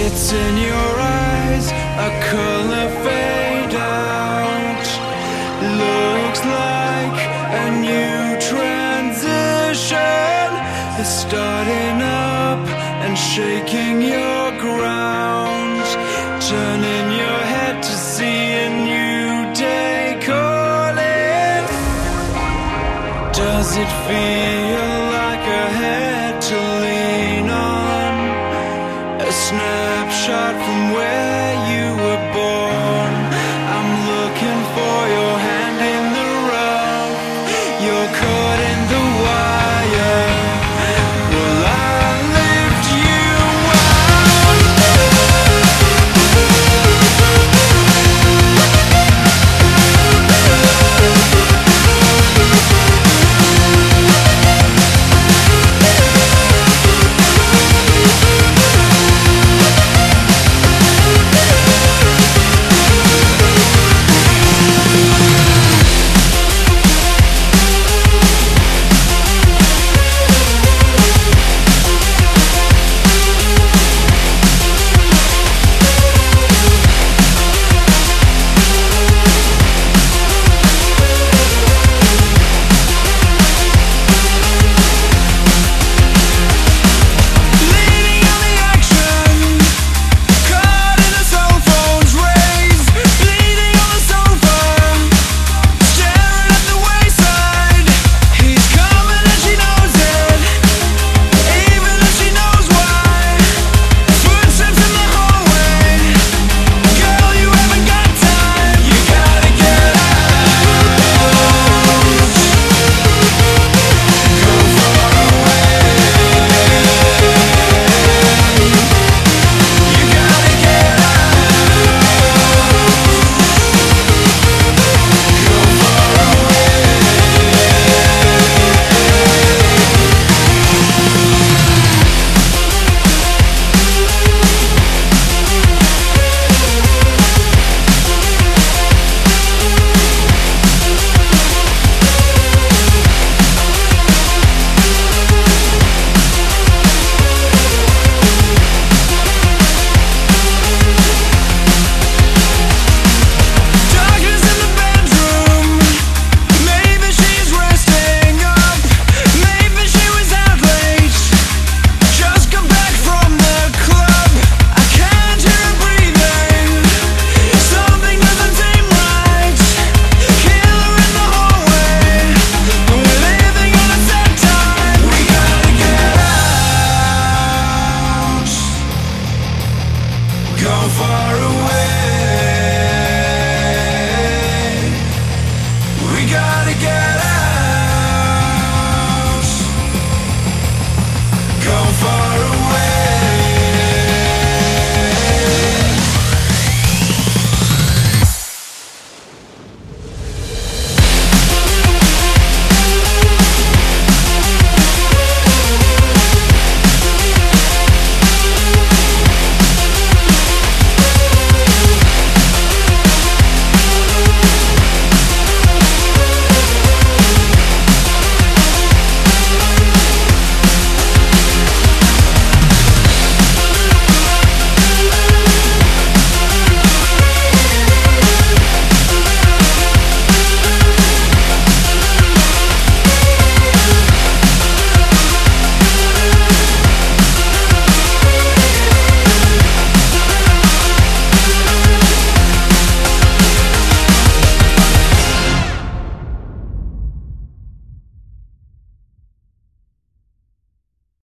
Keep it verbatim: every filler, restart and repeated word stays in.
It's in your eyes, a color fade out. Looks like a new transition is starting up and shaking your ground, turning your head to see a new day calling. Does it feel like a head to lean on? A snapshot from where you